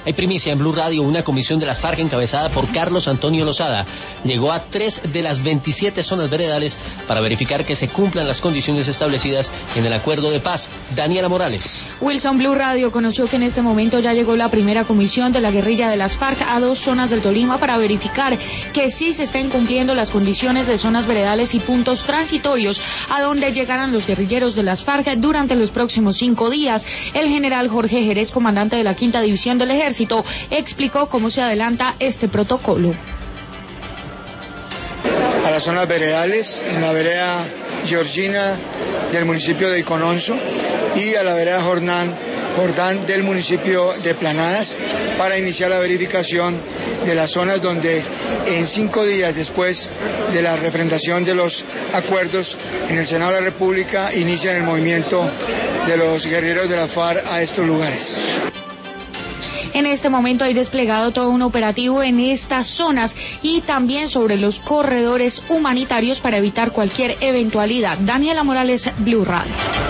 Hay primicia en Blue Radio. Una comisión de las FARC encabezada por Carlos Antonio Lozada llegó a 3 de las 27 zonas veredales para verificar que se cumplan las condiciones establecidas en el acuerdo de paz. Daniela Morales. Wilson, Blue Radio conoció que en este momento ya llegó la primera comisión de la guerrilla de las FARC a 2 zonas del Tolima para verificar que sí se estén cumpliendo las condiciones de zonas veredales y puntos transitorios a donde llegarán los guerrilleros de las FARC durante los próximos 5 días. El general Jorge Jerez, comandante de la 5ª División del Ejército, explicó cómo se adelanta este protocolo. A las zonas veredales, en la vereda Georgina del municipio de Icononso y a la vereda Jordán del municipio de Planadas, para iniciar la verificación de las zonas donde en 5 días después de la refrendación de los acuerdos en el Senado de la República inician el movimiento de los guerrilleros de la FARC a estos lugares. En este momento hay desplegado todo un operativo en estas zonas y también sobre los corredores humanitarios para evitar cualquier eventualidad. Daniela Morales, Blue Radio.